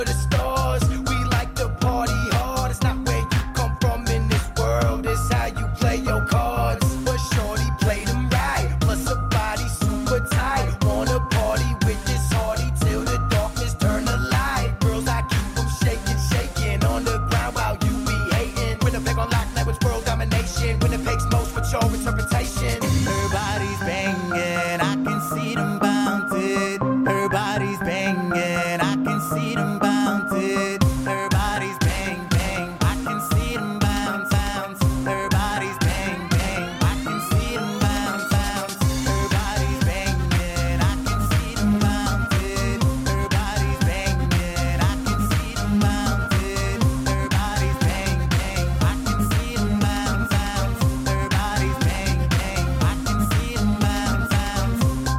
the stars. We like to party hard. It's not where you come from in this world. It's how you play your cards. But shorty played them right. Plus a body super tight. Wanna party with this hardy till the darkness turn the light. Girls, I keep them shaking, shaking on the ground while you be hating. Winnipeg on lock, now it's world domination. Winnipeg's most for your interpretation. Her body's banging, I can see them bounted. Her body's banging, I can see them bounted. Her body's bang bang, I can see them bounce bounce. Her body's bang bang, I can see them bounce bounce. Her body's banging, I can see them bounted. Her body's banging, I can see them bounted. Her body's bang bang, I can see them bounce bounce. Her body's bang bang, I can see them bounce bounce.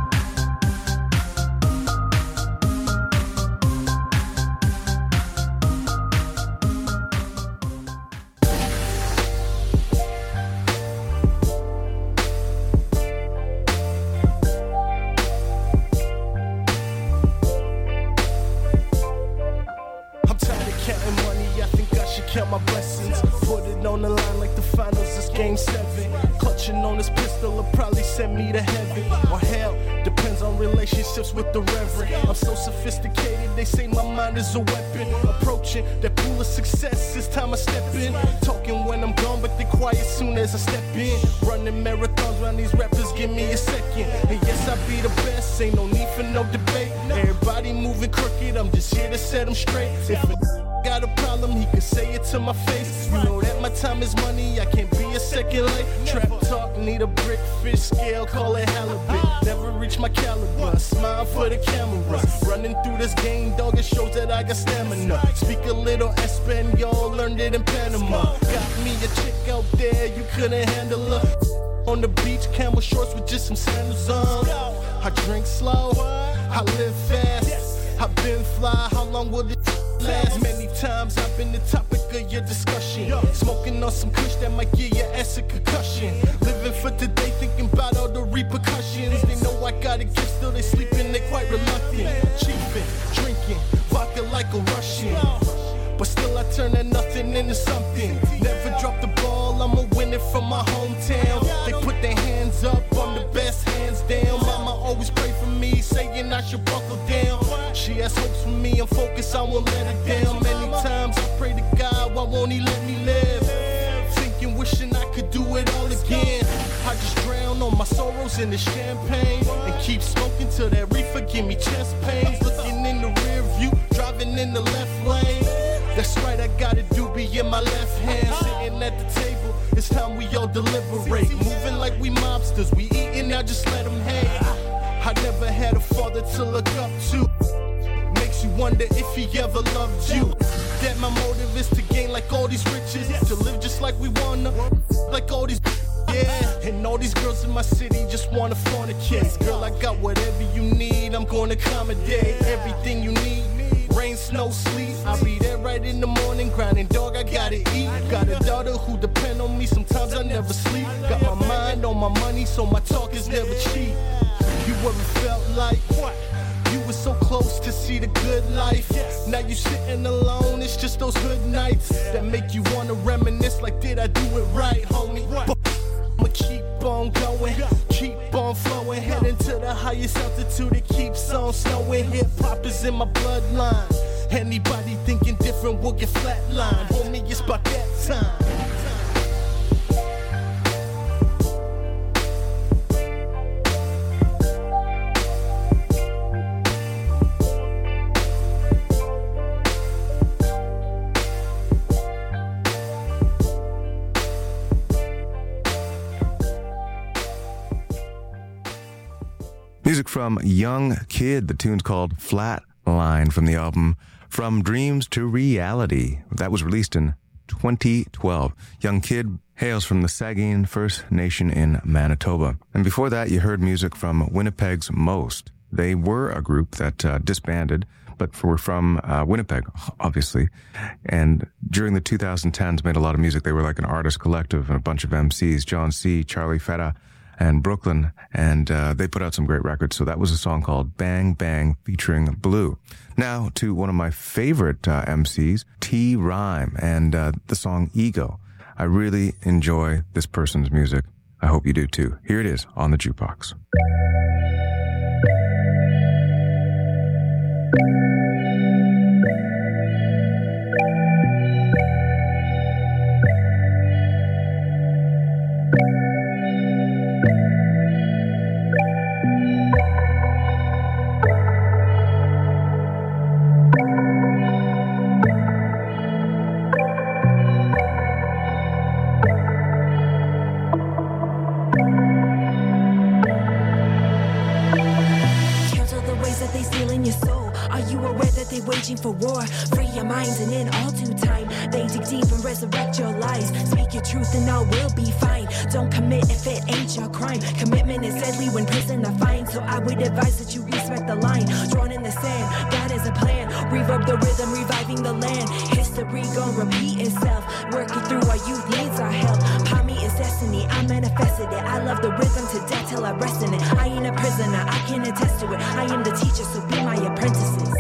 I'm tired of counting money, I think I should count my blessings. Put it on the line like the finals is game 7. Clutching on this pistol will probably send me to heaven or hell, depends on relationships with the reverend. I'm so sophisticated, they say my mind is a weapon. Approaching that pool of success, it's time I step in. Talking when I'm gone, but they quiet soon as I step in. Running marathons around these rappers, give me a second. And yes, I be the best, ain't no need for no debate. Everybody moving crooked, I'm just here to set them straight. If a got a problem, he could say it to my face. You know that my time is money, I can't be a second late. Trap talk, need a brick fish scale, call it halibut. Never reach my caliber, smile for the camera. Running through this game, dog, it shows that I got stamina. Speak a little Espanol, learned it in Panama. Got me a chick out there, you couldn't handle her. On the beach, camel shorts with just some sandals on. I drink slow, I live fast. I've been fly, how long will this last? Many times I've been the topic of your discussion. Smoking on some kush that might give your ass a concussion. Living for today, thinking about all the repercussions. They know I got a gift, still they sleeping, they quite reluctant. Cheapin', drinking, vodka like a Russian. But still I turn that nothing into something. Never drop the ball, I'ma win it from my hometown. They put their hands up, I'm the best, hands down. Mama always pray for me, saying I should buckle down. She has hopes for me, I'm focused, I won't let her down. Many times I pray to God, why won't he let me live? Thinking, wishing I could do it all again. I just drown on my sorrows in the champagne and keep smoking till that reefer give me chest pains. Looking in the rear view, driving in the left lane. That's right, I gotta do be in my left hand. Sitting at the table, it's time we all deliberate. Moving like we mobsters, we eating, now just let them hate. I never had a father to look up to. Makes you wonder if he ever loved you. That my motive is to gain like all these riches, to live just like we wanna, like all these. Yeah, and all these girls in my city just wanna fornicate. Girl, I got whatever you need, I'm gonna accommodate everything you need. Rain, snow, sleet, I'll be there right in the morning, grinding, dog, I gotta eat. Got a daughter who depend on me, sometimes I never sleep. Got my mind on my money, so my talk is never cheap. You ever felt like you were so close to see the good life? Now you sitting alone, it's just those hood nights that make you wanna reminisce like, did I do it right, homie? I'ma keep on going, keep on flowing, heading to the highest altitude, it keeps on snowing. Hip-hop is in my bloodline, anybody thinking different will get flatlined. Homie, it's about that time. Music from Young Kid. The tune's called Flatline from the album From Dreams to Reality. That was released in 2012. Young Kid hails from the Saugeen First Nation in Manitoba. And before that, you heard music from Winnipeg's Most. They were a group that disbanded, but were from Winnipeg, obviously. And during the 2010s, made a lot of music. They were like an artist collective and a bunch of MCs. John C., Charlie Fetta, and Brooklyn, and they put out some great records. So that was a song called Bang Bang featuring Blue. Now to one of my favorite MCs, T. Rhyme, and the song Ego. I really enjoy this person's music. I hope you do too. Here it is on the Jukebox. For war, free your minds and in all due time they dig deep and resurrect your lies. Speak your truth and all will be fine. Don't commit if it ain't your crime. Commitment is deadly when prison I find, so I would advise that you respect the line drawn in the sand. God is a plan, reverb the rhythm, reviving the land. History gon' repeat itself, working through our youth needs our help. Pommy is destiny, I manifested it. I love the rhythm to death till I rest in it. I ain't a prisoner, I can attest to it. I am the teacher, so be my apprentices.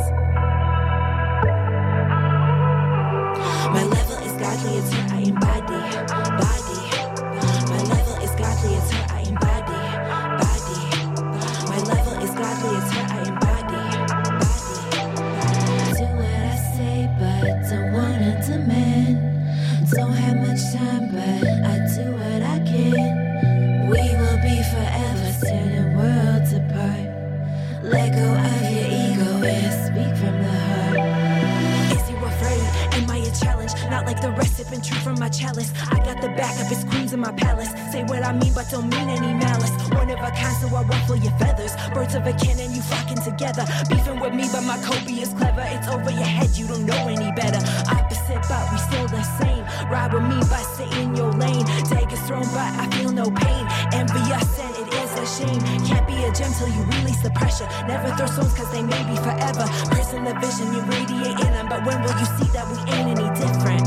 My level is godly, it's what I embody, body. My level is godly, it's what I embody, body. My level is godly, it's what I embody, body. Do what I say, but don't wanna demand. Don't have much time, but I do what I can. We will be forever standing worlds apart. Let go of your ego and speak from the heart. Challenge, not like the rest, sipping truth from my chalice. I got the backup, it's queens in my palace. Say what I mean, but don't mean any malice. One of a kind, so I ruffle your feathers. Birds of a cannon, you flocking together. Beefing with me, but my copy is clever. It's over your head, you don't know any better. Opposite, but we still the same. Ride with me, but stay in your lane. Daggers thrown, but I feel no pain. Envious, and it is a shame. Can't be a gem till you release the pressure. Never throw stones, cause they may be forever. Prison the vision, you radiate in them. But when will you see that we ain't any different?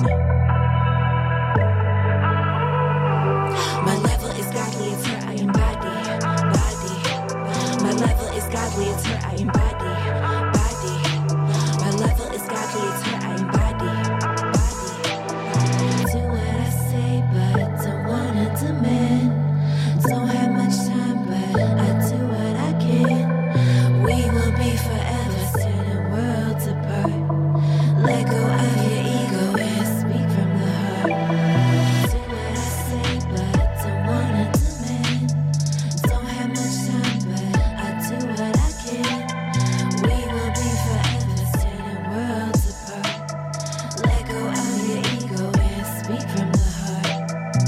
My level is godly, it's her I embody, body. My level is godly, it's her I embody, body. My level is godly, it's her I embody, body. Do what I say, but don't wanna demand. Don't have much time, but I do what I can. We will be forever standing worlds apart. Let go of your ego and speak from the heart. Do what I say, but don't wanna demand. Don't have much time, but I do what I can. We will be forever standing worlds apart. Let go of your ego and speak from the heart.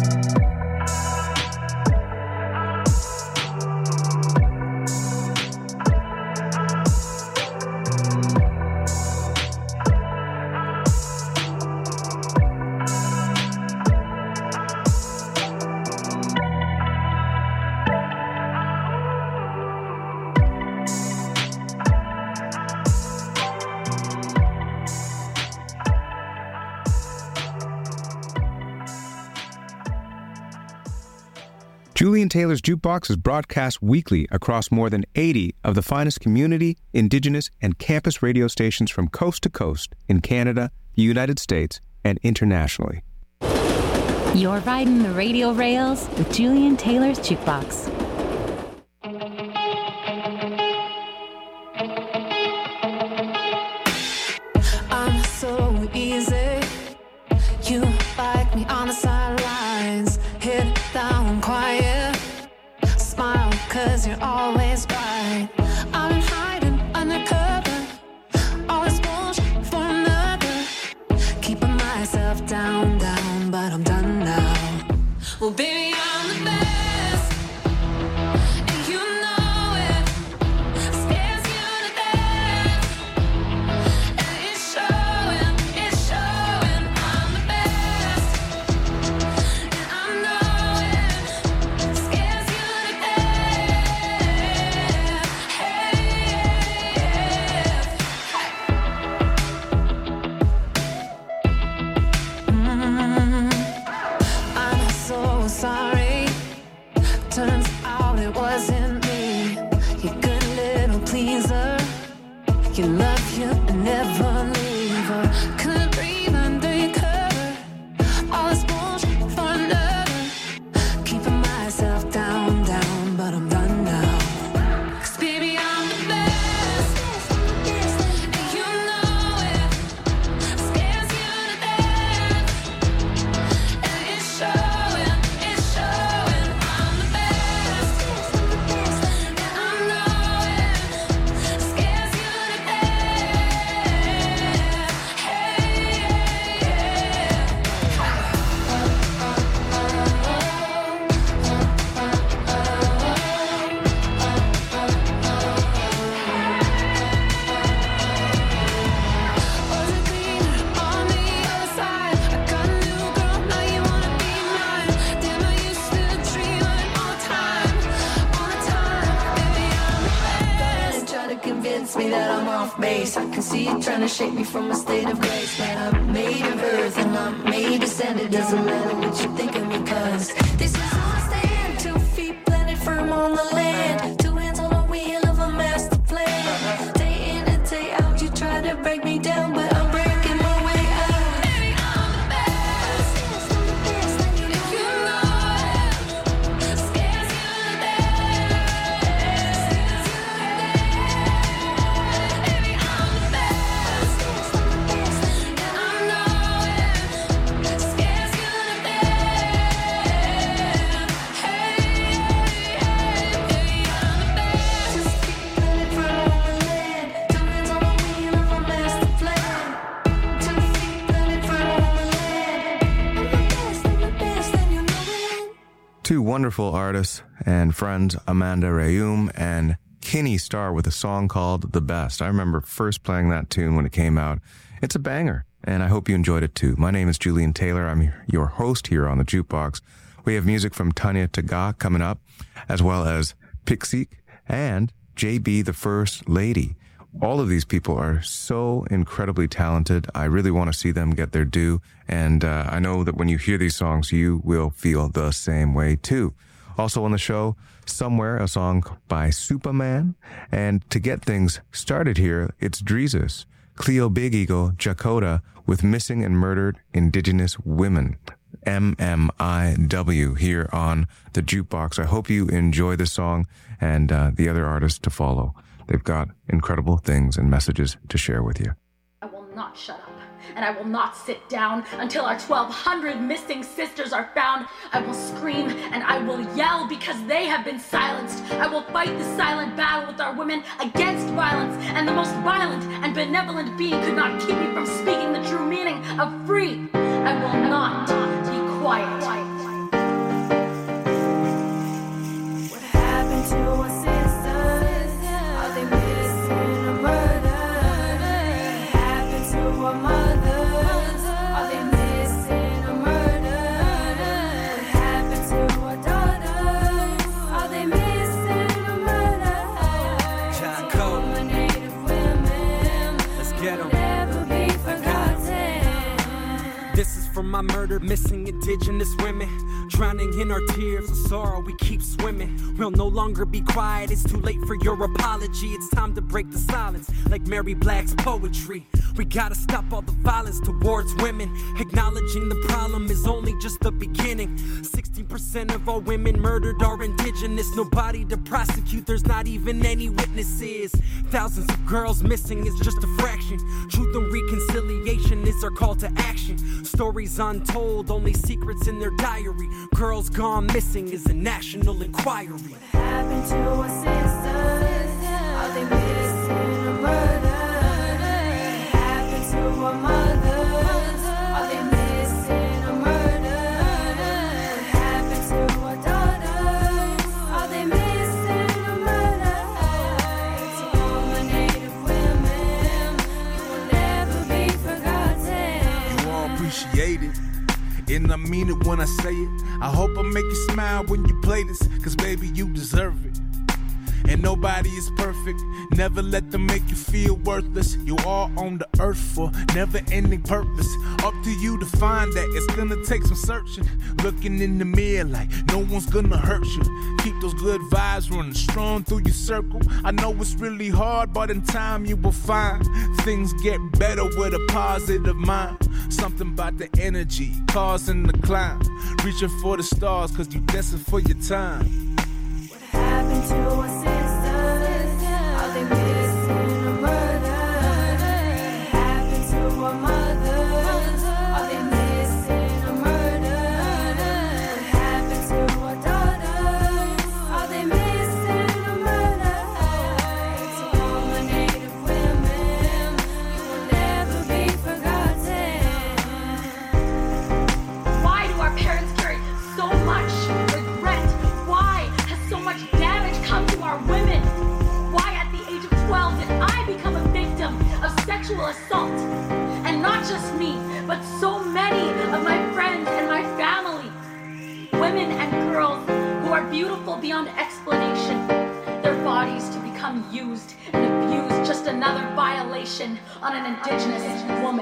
Julian Taylor's Jukebox is broadcast weekly across more than 80 of the finest community, indigenous, and campus radio stations from coast to coast in Canada, the United States, and internationally. You're riding the radio rails with Julian Taylor's Jukebox. I'm so easy. You like me on the sidelines. Hit down quiet. Smile, cause you're always right. I've been hiding undercover. All this bullshit for another. Keeping myself down, down, but I'm done now. Well, baby, I'm the best. And you know it. Scares you to death. And it's showing, it's showing. I'm the best. And I know it. Scares you to death. Couldn't breathe under your cover. All this bullshit for another. Keeping myself down, but I'm done now. 'Cause baby, I'm the best, and you know it. Scares you to death, and it's showing. I'm the best, and I know it. Scares you to death. Was it cleaner on the other side? I got a new girl, now you wanna be mine. Damn, I used to dream of it all the time. Baby, I'm the best. And try to convince me that I'm off base. I can see you trying to shake me from a state of grace. Man, I'm made of earth and I'm made to stand. It doesn't matter what you think of me, 'cause this is how I stand. 2 feet planted firm on the land. 2 hands on the wheel of a master plan. Day in and day out, you try to break me down, but I'm breaking my way out. Baby, I'm the best, and you know it. Scares you to death. Baby, I'm the best, and I know it. Scares you to death. Hey, baby, I'm the best. Just keep planted firm on the land. 2 hands on the wheel of a master plan. 2 feet planted firm on the land. I'm the best, and you know it. Two wonderful artists and friends, Amanda Rayum and Kinney Starr, with a song called The Best. I remember first playing that tune when it came out. It's a banger, and I hope you enjoyed it too. My name is Julian Taylor. I'm your host here on the Jukebox. We have music from Tanya Taga coming up, as well as Pixie and JB, the First Lady. All of these people are so incredibly talented. I really want to see them get their due. And I know that when you hear these songs, you will feel the same way too. Also on the show, Somewhere, a song by Superman. And to get things started here, it's Dreezus, Cleo Big Eagle, Jakota with Missing and Murdered Indigenous Women. MMIW here on the Jukebox. I hope you enjoy the song and the other artists to follow. They've got incredible things and messages to share with you. I will not shut up, and I will not sit down until our 1,200 missing sisters are found. I will scream and I will yell because they have been silenced. I will fight the silent battle with our women against violence, and the most violent and benevolent being could not keep me from speaking the true meaning of free. I will not be quiet. What happened to our sisters? Are they missing or murdered? What happened to our mothers? Are they missing or murdered? What happened to our daughters? Are they missing or murdered? Our Native women will never be forgotten. This is for my murdered, missing indigenous women. Drowning in our tears of sorrow, we keep swimming. We'll no longer be quiet, it's too late for your apology. It's time to break the silence, like Mary Black's poetry. We gotta stop all the violence towards women. Acknowledging the problem is only just the beginning. 16% of all women murdered are indigenous. Nobody to prosecute, there's not even any witnesses. Thousands of girls missing is just a fraction. Truth and reconciliation is our call to action. Stories untold, only secrets in their diary. Girls gone missing is a national inquiry. What happened to our sisters? Are they missing or murdered? What happened to our mothers? Are they missing or murdered? What happened to our daughters? Are they missing or murdered? To all my Native women, you will never be forgotten. You all appreciate it, and I mean it when I say it. I hope I make you smile when you play this, cause baby you deserve it. And nobody is perfect. Never let them make you feel worthless. You are on the earth for never-ending purpose. Up to you to find that. It's gonna take some searching. Looking in the mirror like no one's gonna hurt you. Keep those good vibes running strong through your circle. I know it's really hard, but in time you will find things get better with a positive mind. Something about the energy causing the climb. Reaching for the stars cause you destined for your time. What happened to our sisters? Are they missing a murder? What happened to our mothers? Are they missing a murder? What happened to our daughters? Are they missing a murder? To all my Native women, you will never be forgotten. Why do our parents carry so much regret? Why has so much damage come to our women? Why at the age of 12 did I become a victim of sexual assault? And not just me, but so many of my friends and my family. Women and girls who are beautiful beyond explanation. Their bodies to become used and abused, just another violation on an indigenous woman.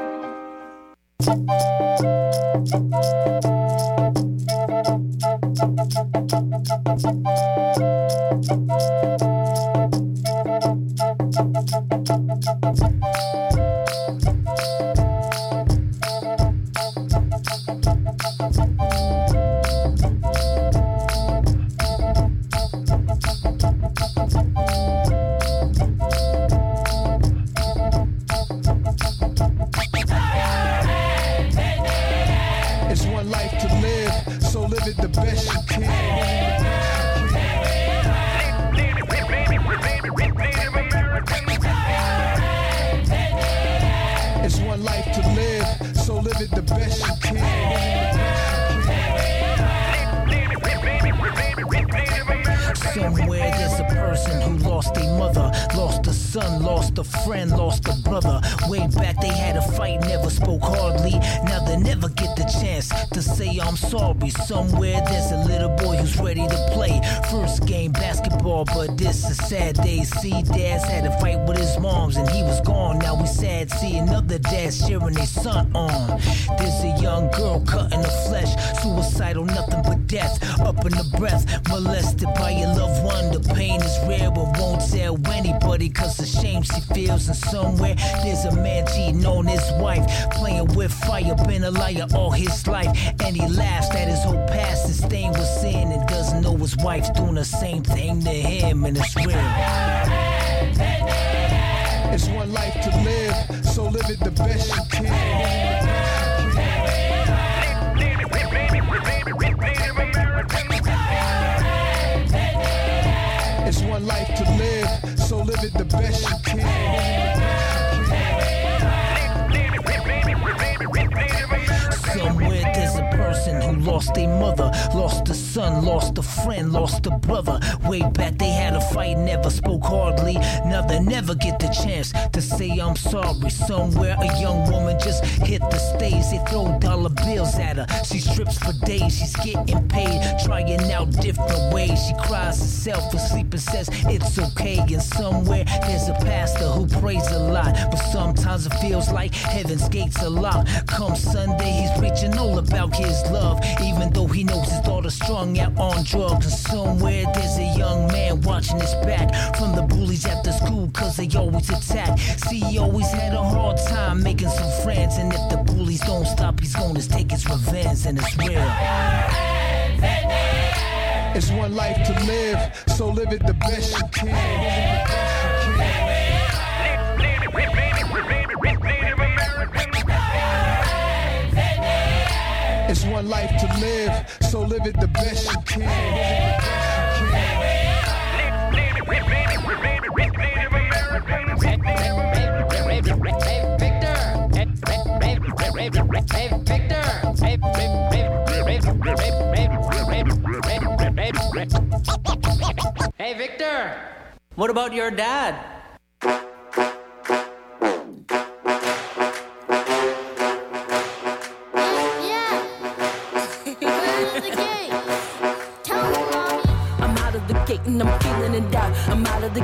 It's one life to live, so live it the best you can. It's one life to live, so live it the best you can. Somewhere there's a person who lost a mother, lost a son, lost a friend, lost a brother. Way back they had a fight, never spoke hardly. Now they never get the chance to say I'm sorry. Somewhere there's a little boy who's ready to play first game basketball, but this is sad day. See, dads had a fight with his moms and he was gone. Now we sad see another dad cheering their son on. There's a young girl cut in the flesh, suicidal, nothing but death. Up in the breath, molested by your loved one. The pain is real but won't tell anybody cause the shame she feels. And somewhere there's a man cheating on his wife, playing with fire, been a liar all his life. And he laughs at his whole past is stained with sin and doesn't know his wife's doing the same thing to him, and it's real. It's one life to live, so live it the best you can. It's one life to live, so live it the best you can. Somewhere there's a person who lost a mother, lost a son, lost a friend, lost a brother. Way back they had a fight, never spoke hardly. Now they never get the chance to say I'm sorry. Somewhere a young woman just hit the stage, they throw dollar bills at her. She strips for days, she's getting paid, trying out different ways. She cries herself asleep and says it's okay. And somewhere there's a pastor who prays a lot, but sometimes it feels like heaven's gates are locked. Come Sunday, he's preaching all about his love, even though he knows his daughter's strung out on drugs. And somewhere there's a young man watching his back from the bullies after school cause they always attack. See, he always had a hard time making some friends, and if the bullies don't stop, he's gonna take his revenge, and it's real. It's one life to live, so live it the best you can. It's one life to live, so live it the best you can. Hey Victor, what about your dad? And I'm feeling in doubt.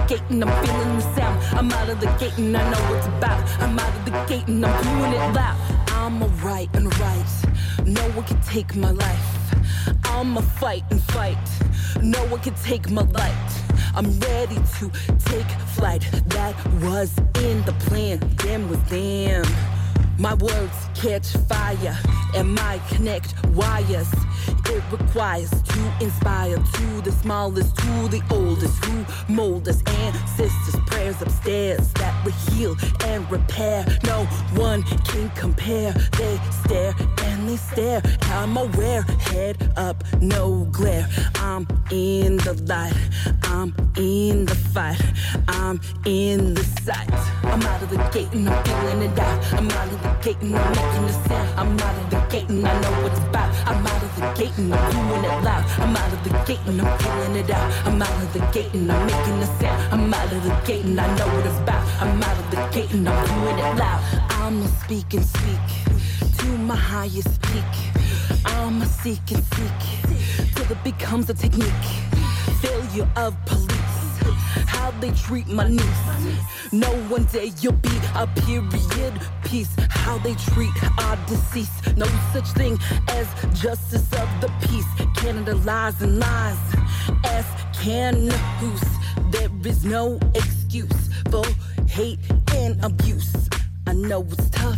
gate and I'm feeling the sound. I'm out of the gate and I know what's about. I'm out of the gate and I'm doing it loud. I'm alright and right. No one can take my life. I'ma fight and fight. No one can take my light. I'm ready to take flight. That was in the plan. Damn was damn. My words catch fire and my connect wires. It requires to inspire to the smallest, to the oldest, who mold us. Ancestors' prayers upstairs that will heal and repair. No one can compare. They stare and they stare. I'm aware, head up, no glare. I'm in the light. I'm in the fight. I'm in the sight. I'm out of the gate and I'm feeling it out. I'm out of the gate and I'm making a sound. I'm out of the gate and I know what it's about. I'm out of the gate and I'm doing it loud. I'm out of the gate and I'm feeling it out. I'm out of the gate and I'm making a sound. I'm out of the gate and I know what it's about. I'm out of the gate and I'm doing it loud. I'ma speak and speak to my highest peak. I'ma seek and seek till it becomes a technique. Failure of police. How they treat my niece. No one day you'll be a period piece. How they treat our deceased. No such thing as justice of the peace. Canada lies and lies. Ask can who's. There is no excuse for hate and abuse. I know it's tough.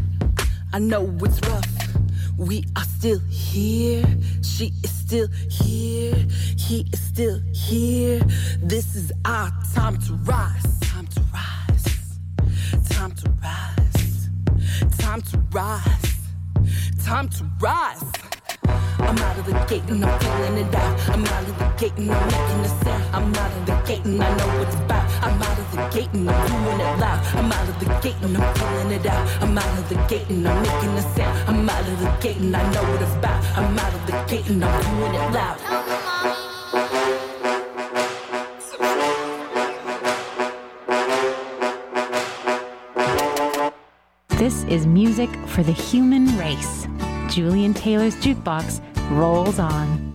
I know it's rough. We are still here. She is still here. He is still here. This is our time to rise. Time to rise. Time to rise. Time to rise. Time to rise. I'm out of the gate and I'm feeling it out. I'm out of the gate and I'm making a sound. I'm out of the gate and I know what it's about. I'm out of the gate and I'm doing it loud. I'm out of the gate and I'm feeling it out. I'm out of the gate and I'm making a sound. I'm out of the gate and I know what it's about. I'm out of the gate and I'm doing it loud. This is music for the human race. Julian Taylor's Jukebox rolls on.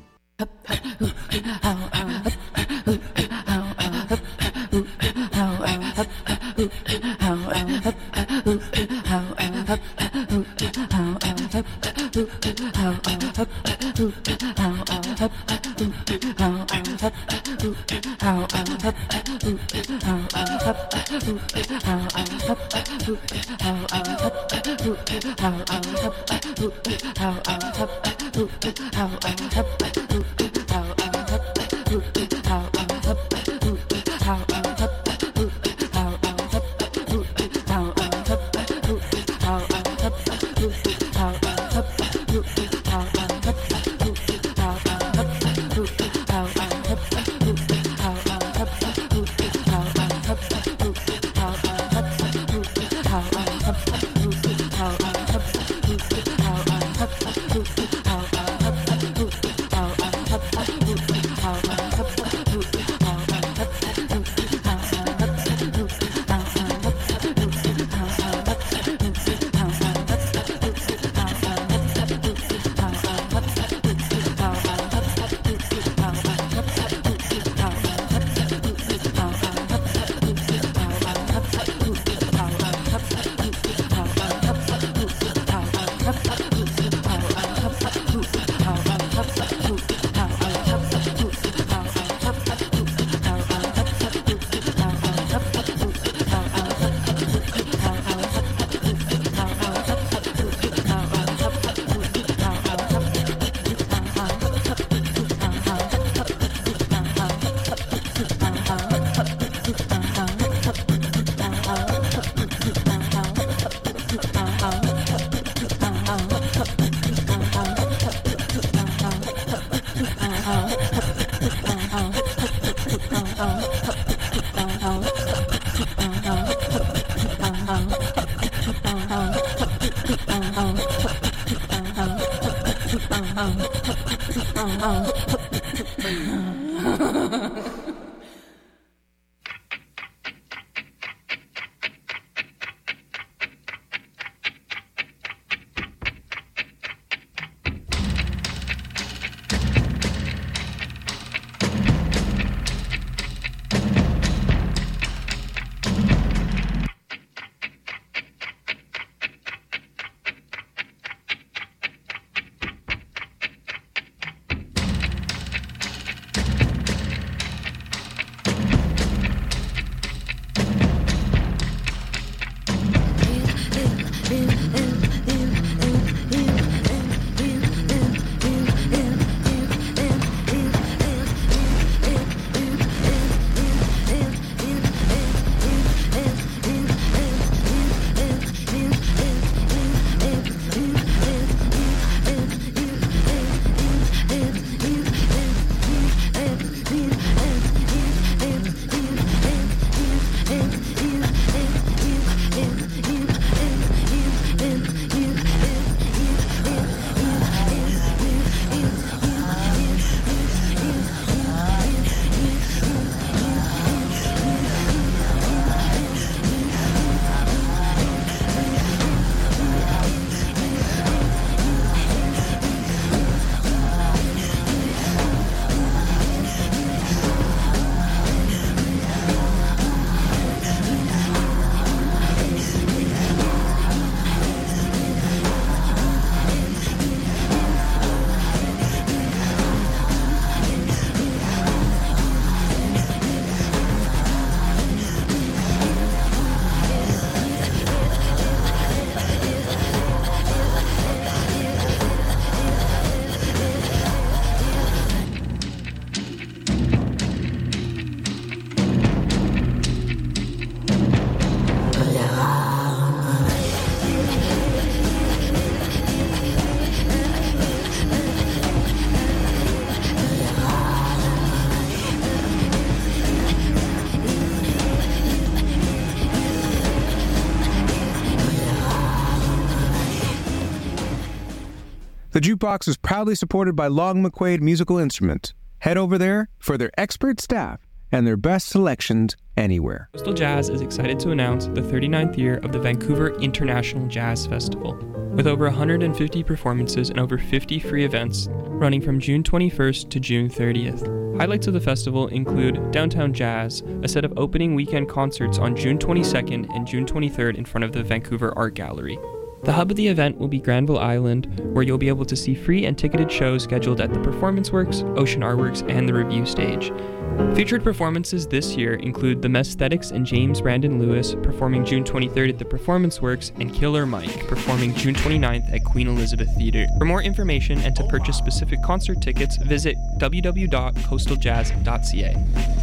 The Jukebox is proudly supported by Long McQuaid Musical Instruments. Head over there for their expert staff and their best selections anywhere. Coastal Jazz is excited to announce the 39th year of the Vancouver International Jazz Festival, with over 150 performances and over 50 free events, running from June 21st to June 30th. Highlights of the festival include Downtown Jazz, a set of opening weekend concerts on June 22nd and June 23rd in front of the Vancouver Art Gallery. The hub of the event will be Granville Island, where you'll be able to see free and ticketed shows scheduled at the Performance Works, Ocean Artworks, and the Review Stage. Featured performances this year include The Mesthetics and James Brandon Lewis performing June 23rd at the Performance Works, and Killer Mike performing June 29th at Queen Elizabeth Theatre. For more information and to purchase specific concert tickets, visit www.coastaljazz.ca.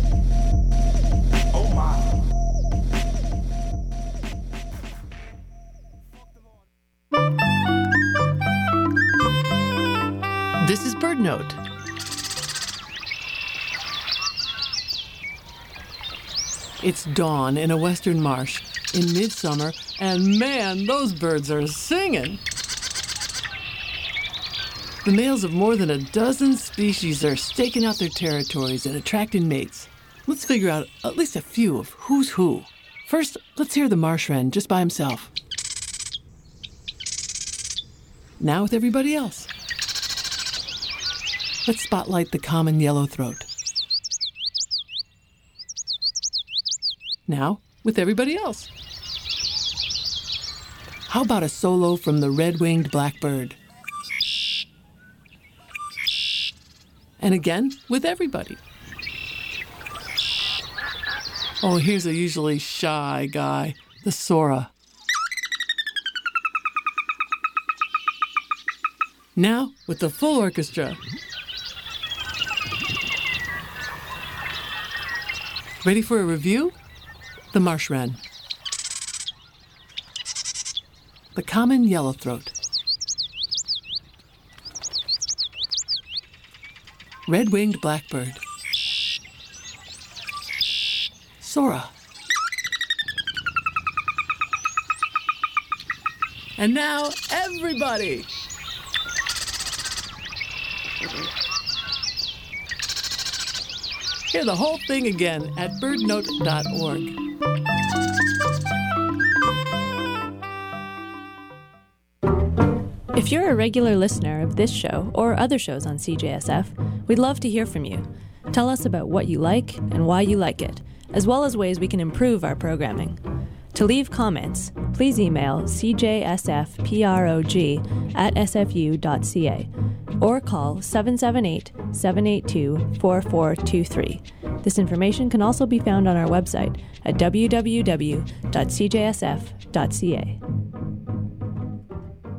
Oh my. This is Bird Note. It's dawn in a western marsh in midsummer, and man, those birds are singing. The males of more than a dozen species are staking out their territories and attracting mates. Let's figure out at least a few of who's who. First, let's hear the marsh wren just by himself. Now with everybody else. Let's spotlight the common yellowthroat. Now with everybody else. How about a solo from the red-winged blackbird? And again with everybody. Oh, here's a usually shy guy, the Sora. Now with the full orchestra. Ready for a review? The marsh wren. The common yellowthroat. Red-winged blackbird. Sora. And now, everybody! Hear the whole thing again at birdnote.org. If you're a regular listener of this show or other shows on CJSF, we'd love to hear from you. Tell us about what you like and why you like it, as well as ways we can improve our programming. To leave comments, please email cjsfprog@sfu.ca or call 778-782-4423. This information can also be found on our website at www.cjsf.ca.